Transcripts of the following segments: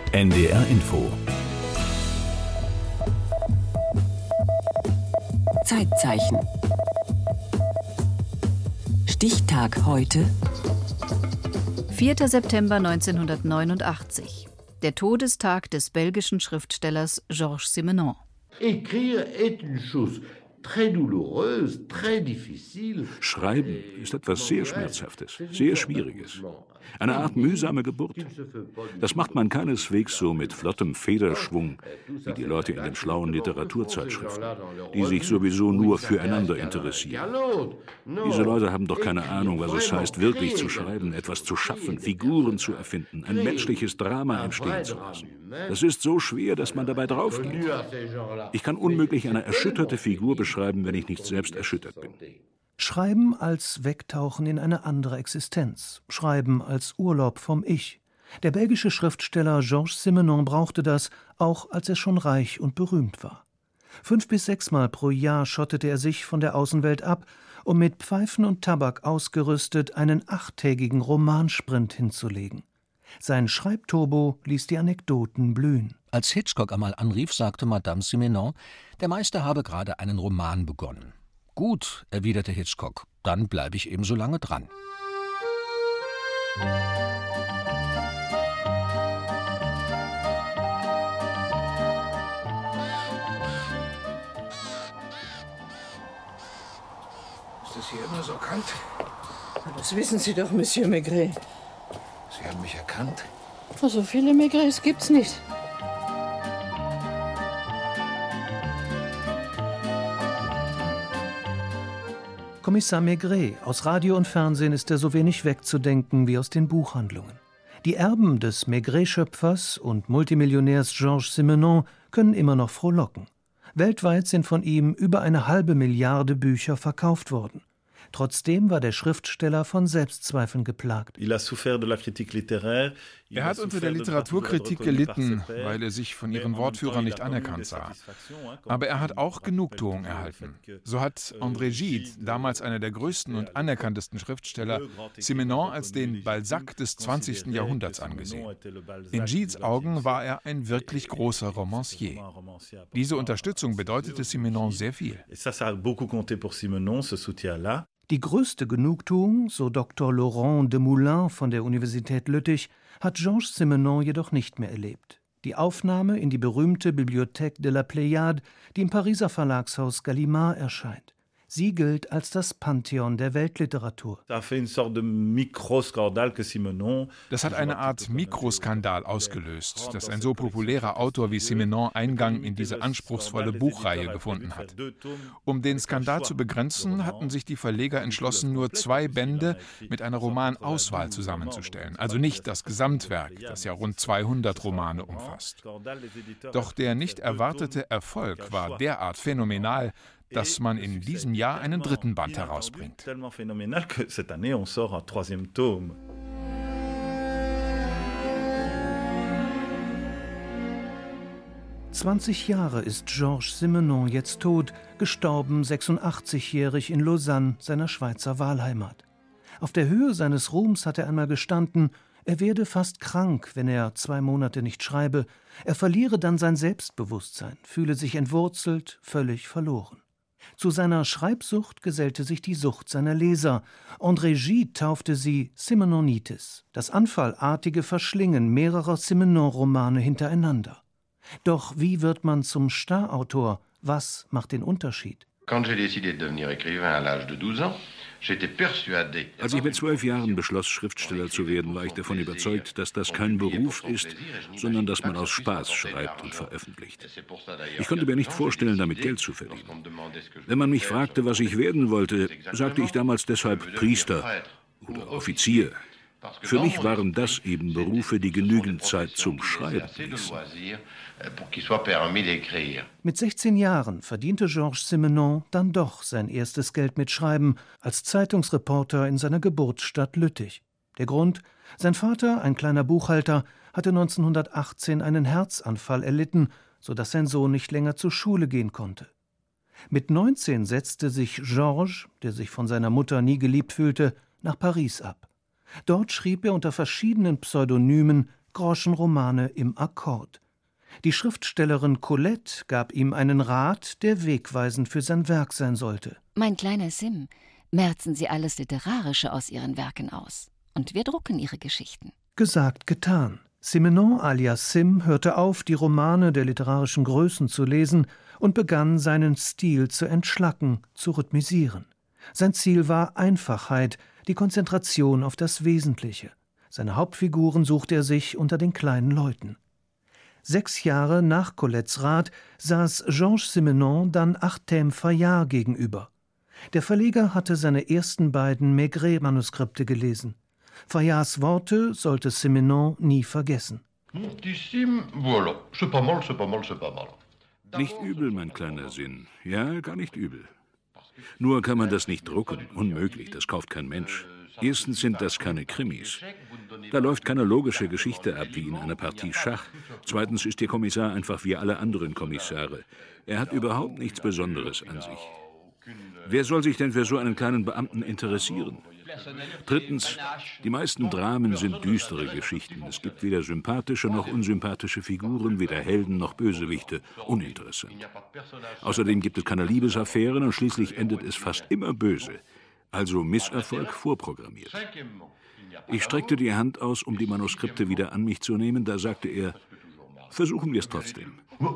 NDR Info. Zeitzeichen. Stichtag heute. 4. September 1989. Der Todestag des belgischen Schriftstellers Georges Simenon. Schreiben ist etwas sehr Schmerzhaftes, sehr Schwieriges. Eine Art mühsame Geburt. Das macht man keineswegs so mit flottem Federschwung, wie die Leute in den schlauen Literaturzeitschriften, die sich sowieso nur füreinander interessieren. Diese Leute haben doch keine Ahnung, was es heißt, wirklich zu schreiben, etwas zu schaffen, Figuren zu erfinden, ein menschliches Drama entstehen zu lassen. Das ist so schwer, dass man dabei draufgeht. Ich kann unmöglich eine erschütterte Figur beschreiben, wenn ich nicht selbst erschüttert bin. Schreiben als Wegtauchen in eine andere Existenz. Schreiben als Urlaub vom Ich. Der belgische Schriftsteller Georges Simenon brauchte das, auch als er schon reich und berühmt war. 5 bis 6 Mal pro Jahr schottete er sich von der Außenwelt ab, um mit Pfeifen und Tabak ausgerüstet einen 8-tägigen Romansprint hinzulegen. Sein Schreibturbo ließ die Anekdoten blühen. Als Hitchcock einmal anrief, sagte Madame Simenon, der Meister habe gerade einen Roman begonnen. »Gut«, erwiderte Hitchcock, »dann bleibe ich eben so lange dran.« Ist es hier immer so kalt? Das wissen Sie doch, Monsieur Maigret. Sie haben mich erkannt? So viele Maigrets gibt's nicht. Kommissar Maigret, aus Radio und Fernsehen ist er so wenig wegzudenken wie aus den Buchhandlungen. Die Erben des Maigret-Schöpfers und Multimillionärs Georges Simenon können immer noch frohlocken. Weltweit sind von ihm über 1/2 Milliarde Bücher verkauft worden. Trotzdem war der Schriftsteller von Selbstzweifeln geplagt. Er hat unter der Literaturkritik gelitten, weil er sich von ihren Wortführern nicht anerkannt sah. Aber er hat auch Genugtuung erhalten. So hat André Gide, damals einer der größten und anerkanntesten Schriftsteller, Simenon als den Balzac des 20. Jahrhunderts angesehen. In Gides Augen war er ein wirklich großer Romancier. Diese Unterstützung bedeutete Simenon sehr viel. Die größte Genugtuung, so Dr. Laurent de Moulin von der Universität Lüttich, hat Georges Simenon jedoch nicht mehr erlebt. Die Aufnahme in die berühmte Bibliothèque de la Pléiade, die im Pariser Verlagshaus Gallimard erscheint. Sie gilt als das Pantheon der Weltliteratur. Das hat eine Art Mikroskandal ausgelöst, dass ein so populärer Autor wie Simenon Eingang in diese anspruchsvolle Buchreihe gefunden hat. Um den Skandal zu begrenzen, hatten sich die Verleger entschlossen, nur 2 Bände mit einer Romanauswahl zusammenzustellen. Also nicht das Gesamtwerk, das ja rund 200 Romane umfasst. Doch der nicht erwartete Erfolg war derart phänomenal, dass man in diesem Jahr einen 3. Band herausbringt. 20 Jahre ist Georges Simenon jetzt tot, gestorben 86-jährig in Lausanne, seiner Schweizer Wahlheimat. Auf der Höhe seines Ruhms hat er einmal gestanden, er werde fast krank, wenn er 2 Monate nicht schreibe, er verliere dann sein Selbstbewusstsein, fühle sich entwurzelt, völlig verloren. Zu seiner Schreibsucht gesellte sich die Sucht seiner Leser. André Gide taufte sie Simenonitis, das anfallartige Verschlingen mehrerer Simenon-Romane hintereinander. Doch wie wird man zum Starautor? Was macht den Unterschied? Als ich mit 12 Jahren beschloss, Schriftsteller zu werden, war ich davon überzeugt, dass das kein Beruf ist, sondern dass man aus Spaß schreibt und veröffentlicht. Ich konnte mir nicht vorstellen, damit Geld zu verdienen. Wenn man mich fragte, was ich werden wollte, sagte ich damals deshalb Priester oder Offizier. Für mich waren das eben Berufe, die genügend Zeit zum Schreiben ließen. Mit 16 Jahren verdiente Georges Simenon dann doch sein erstes Geld mit Schreiben als Zeitungsreporter in seiner Geburtsstadt Lüttich. Der Grund? Sein Vater, ein kleiner Buchhalter, hatte 1918 einen Herzanfall erlitten, sodass sein Sohn nicht länger zur Schule gehen konnte. Mit 19 setzte sich Georges, der sich von seiner Mutter nie geliebt fühlte, nach Paris ab. Dort schrieb er unter verschiedenen Pseudonymen Groschenromane im Akkord. Die Schriftstellerin Colette gab ihm einen Rat, der wegweisend für sein Werk sein sollte. Mein kleiner Sim, merzen Sie alles Literarische aus Ihren Werken aus. Und wir drucken Ihre Geschichten. Gesagt, getan. Simenon alias Sim hörte auf, die Romane der literarischen Größen zu lesen und begann, seinen Stil zu entschlacken, zu rhythmisieren. Sein Ziel war Einfachheit, die Konzentration auf das Wesentliche. Seine Hauptfiguren suchte er sich unter den kleinen Leuten. 6 Jahre nach Colettes Rat saß Georges Simenon dann Artème Fayard gegenüber. Der Verleger hatte seine ersten beiden Maigret-Manuskripte gelesen. Fayards Worte sollte Simenon nie vergessen. Nicht übel, mein kleiner Sinn. Ja, gar nicht übel. Nur kann man das nicht drucken. Unmöglich, das kauft kein Mensch. Erstens sind das keine Krimis. Da läuft keine logische Geschichte ab wie in einer Partie Schach. Zweitens ist der Kommissar einfach wie alle anderen Kommissare. Er hat überhaupt nichts Besonderes an sich. Wer soll sich denn für so einen kleinen Beamten interessieren? Drittens, die meisten Dramen sind düstere Geschichten. Es gibt weder sympathische noch unsympathische Figuren, weder Helden noch Bösewichte. Uninteressant. Außerdem gibt es keine Liebesaffären und schließlich endet es fast immer böse. Also Misserfolg vorprogrammiert. Ich streckte die Hand aus, um die Manuskripte wieder an mich zu nehmen. Da sagte er, versuchen wir es trotzdem.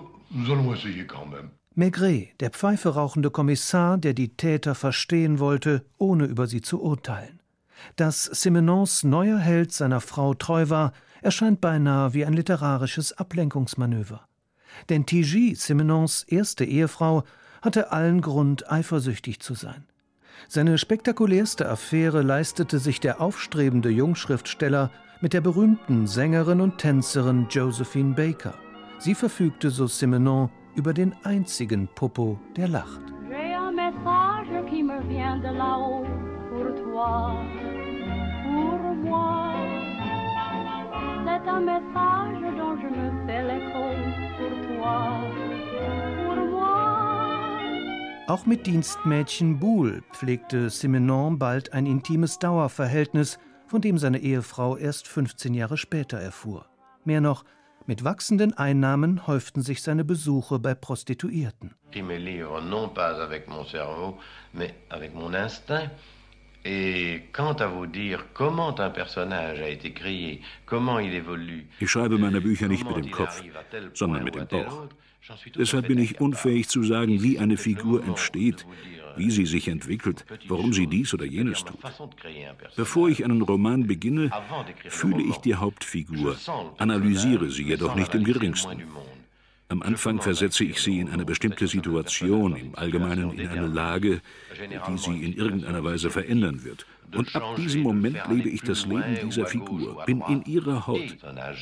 Maigret, der Pfeife rauchende Kommissar, der die Täter verstehen wollte, ohne über sie zu urteilen. Dass Simenons neuer Held seiner Frau treu war, erscheint beinahe wie ein literarisches Ablenkungsmanöver. Denn Tigy, Simenons erste Ehefrau, hatte allen Grund, eifersüchtig zu sein. Seine spektakulärste Affäre leistete sich der aufstrebende Jungschriftsteller mit der berühmten Sängerin und Tänzerin Josephine Baker. Sie verfügte, so Simenon, über den einzigen Popo, der lacht. J'ai un message qui me vient de là-haut pour toi, pour moi. C'est un message dont je me fais l'écho pour toi, pour moi. Auch mit Dienstmädchen Boule pflegte Simenon bald ein intimes Dauerverhältnis, von dem seine Ehefrau erst 15 Jahre später erfuhr. Mehr noch, mit wachsenden Einnahmen häuften sich seine Besuche bei Prostituierten. Non pas avec mon cerveau, mais avec mon instinct. Et quant à vous dire comment un personnage a été créé, comment il évolue. Ich schreibe meine Bücher nicht mit dem Kopf, sondern mit dem Bauch. Deshalb bin ich unfähig zu sagen, wie eine Figur entsteht, wie sie sich entwickelt, warum sie dies oder jenes tut. Bevor ich einen Roman beginne, fühle ich die Hauptfigur, analysiere sie jedoch nicht im geringsten. Am Anfang versetze ich sie in eine bestimmte Situation, im Allgemeinen in eine Lage, die sie in irgendeiner Weise verändern wird. Und ab diesem Moment lebe ich das Leben dieser Figur, bin in ihrer Haut.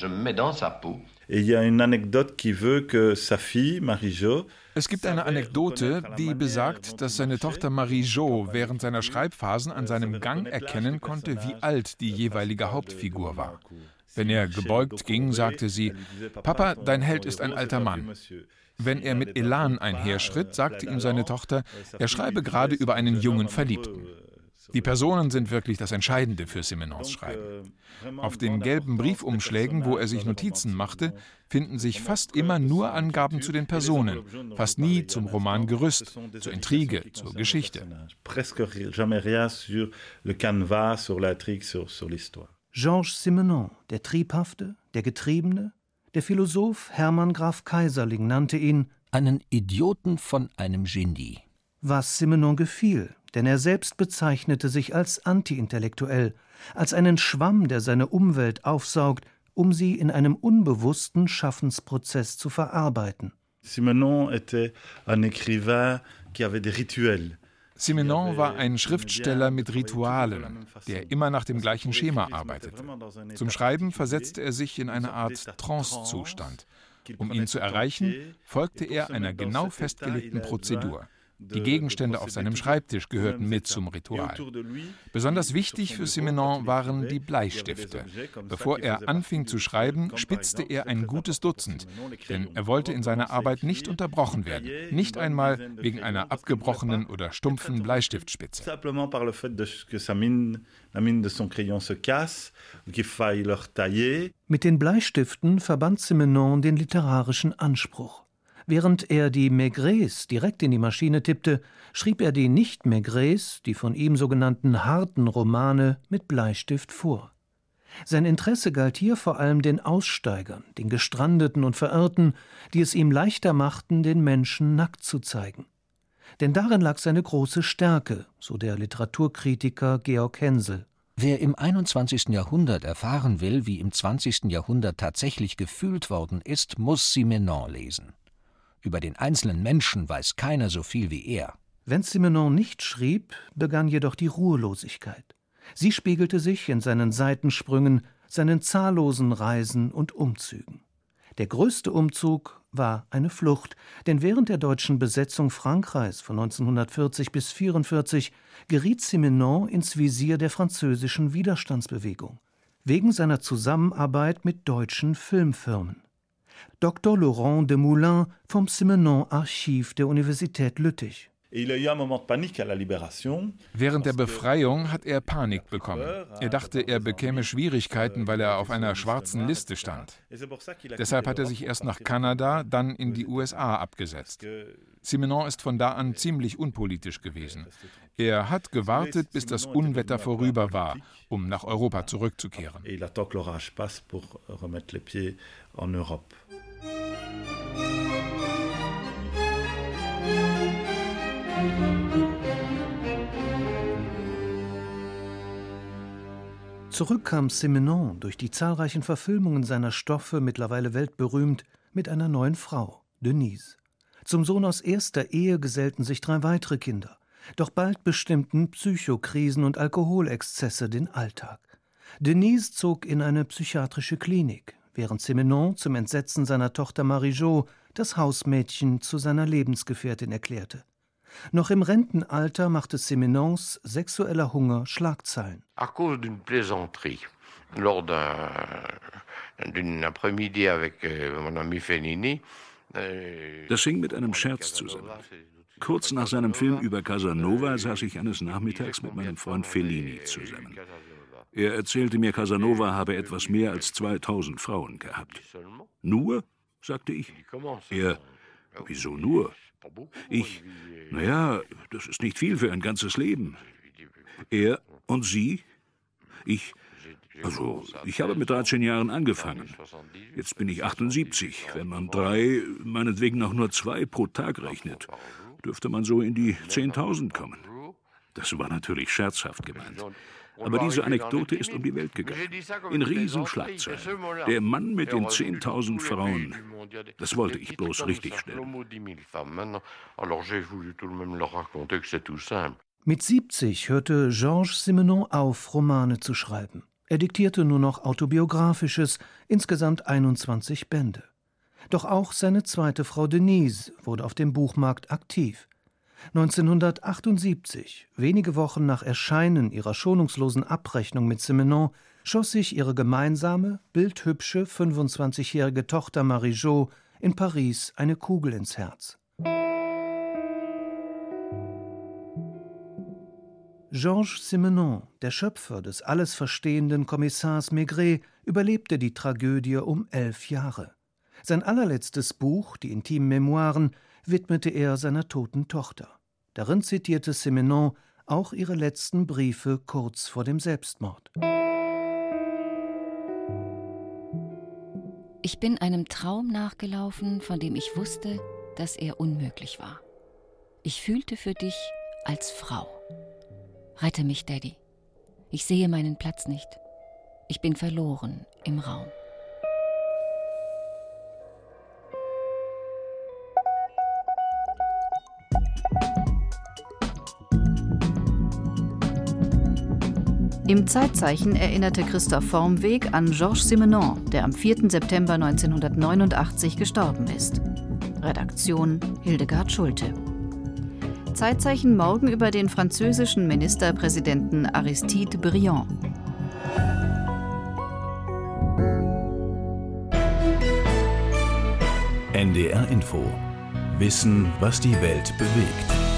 Es gibt eine Anekdote, die besagt, dass seine Tochter Marie-Jo während seiner Schreibphasen an seinem Gang erkennen konnte, wie alt die jeweilige Hauptfigur war. Wenn er gebeugt ging, sagte sie, »Papa, dein Held ist ein alter Mann.« Wenn er mit Elan einherschritt, sagte ihm seine Tochter, er schreibe gerade über einen jungen Verliebten. Die Personen sind wirklich das Entscheidende für Simenons Schreiben. Auf den gelben Briefumschlägen, wo er sich Notizen machte, finden sich fast immer nur Angaben zu den Personen, fast nie zum Romangerüst, zur Intrige, zur Geschichte. Georges Simenon, der Triebhafte, der Getriebene, der Philosoph Hermann Graf Kaiserling nannte ihn einen Idioten von einem Genie. Was Simenon gefiel, denn er selbst bezeichnete sich als antiintellektuell, als einen Schwamm, der seine Umwelt aufsaugt, um sie in einem unbewussten Schaffensprozess zu verarbeiten. Simenon était un écrivain qui avait des rituels. Simenon war ein Schriftsteller mit Ritualen, der immer nach dem gleichen Schema arbeitete. Zum Schreiben versetzte er sich in eine Art Trance-Zustand. Um ihn zu erreichen, folgte er einer genau festgelegten Prozedur. Die Gegenstände auf seinem Schreibtisch gehörten mit zum Ritual. Besonders wichtig für Simenon waren die Bleistifte. Bevor er anfing zu schreiben, spitzte er ein gutes Dutzend, denn er wollte in seiner Arbeit nicht unterbrochen werden, nicht einmal wegen einer abgebrochenen oder stumpfen Bleistiftspitze. Mit den Bleistiften verband Simenon den literarischen Anspruch. Während er die Maigrets direkt in die Maschine tippte, schrieb er die Nicht-Maigrets, die von ihm sogenannten harten Romane, mit Bleistift vor. Sein Interesse galt hier vor allem den Aussteigern, den Gestrandeten und Verirrten, die es ihm leichter machten, den Menschen nackt zu zeigen. Denn darin lag seine große Stärke, so der Literaturkritiker Georg Hensel. Wer im 21. Jahrhundert erfahren will, wie im 20. Jahrhundert tatsächlich gefühlt worden ist, muss Simenon lesen. Über den einzelnen Menschen weiß keiner so viel wie er. Wenn Simenon nicht schrieb, begann jedoch die Ruhelosigkeit. Sie spiegelte sich in seinen Seitensprüngen, seinen zahllosen Reisen und Umzügen. Der größte Umzug war eine Flucht, denn während der deutschen Besetzung Frankreichs von 1940 bis 1944 geriet Simenon ins Visier der französischen Widerstandsbewegung, wegen seiner Zusammenarbeit mit deutschen Filmfirmen. Dr. Laurent de Moulin vom Simenon-Archiv der Universität Lüttich. Während der Befreiung hat er Panik bekommen. Er dachte, er bekäme Schwierigkeiten, weil er auf einer schwarzen Liste stand. Deshalb hat er sich erst nach Kanada, dann in die USA abgesetzt. Simenon ist von da an ziemlich unpolitisch gewesen. Er hat gewartet, bis das Unwetter vorüber war, um nach Europa zurückzukehren. Zurück kam Simenon durch die zahlreichen Verfilmungen seiner Stoffe, mittlerweile weltberühmt, mit einer neuen Frau, Denise. Zum Sohn aus erster Ehe gesellten sich 3 weitere Kinder. Doch bald bestimmten Psychokrisen und Alkoholexzesse den Alltag. Denise zog in eine psychiatrische Klinik, während Simenon zum Entsetzen seiner Tochter Marie-Jo das Hausmädchen zu seiner Lebensgefährtin erklärte. Noch im Rentenalter machte Simenons sexueller Hunger Schlagzeilen. À cause d'une plaisanterie, lors d'une après-midi avec mon ami Fellini. Das hing mit einem Scherz zusammen. Kurz nach seinem Film über Casanova saß ich eines Nachmittags mit meinem Freund Fellini zusammen. Er erzählte mir, Casanova habe etwas mehr als 2000 Frauen gehabt. Nur? Sagte ich. Er, wieso nur? Ich, naja, das ist nicht viel für ein ganzes Leben. Er, und Sie? Ich habe mit 13 Jahren angefangen. Jetzt bin ich 78. Wenn man 3, meinetwegen auch nur 2 pro Tag rechnet, dürfte man so in die 10.000 kommen. Das war natürlich scherzhaft gemeint. Aber diese Anekdote ist um die Welt gegangen. In Riesenschlagzeilen. Der Mann mit den 10.000 Frauen. Das wollte ich bloß richtigstellen. Mit 70 hörte Georges Simenon auf, Romane zu schreiben. Er diktierte nur noch Autobiografisches, insgesamt 21 Bände. Doch auch seine zweite Frau Denise wurde auf dem Buchmarkt aktiv. 1978, wenige Wochen nach Erscheinen ihrer schonungslosen Abrechnung mit Simenon, schoss sich ihre gemeinsame, bildhübsche 25-jährige Tochter Marie-Jo in Paris eine Kugel ins Herz. Georges Simenon, der Schöpfer des alles verstehenden Kommissars Maigret, überlebte die Tragödie um 11 Jahre. Sein allerletztes Buch, die intimen Memoiren, widmete er seiner toten Tochter. Darin zitierte Simenon auch ihre letzten Briefe kurz vor dem Selbstmord. Ich bin einem Traum nachgelaufen, von dem ich wusste, dass er unmöglich war. Ich fühlte für dich als Frau. Rette mich, Daddy. Ich sehe meinen Platz nicht. Ich bin verloren im Raum. Im Zeitzeichen erinnerte Christoph Vormweg an Georges Simenon, der am 4. September 1989 gestorben ist. Redaktion Hildegard Schulte. Zeitzeichen morgen über den französischen Ministerpräsidenten Aristide Briand. NDR Info. Wissen, was die Welt bewegt.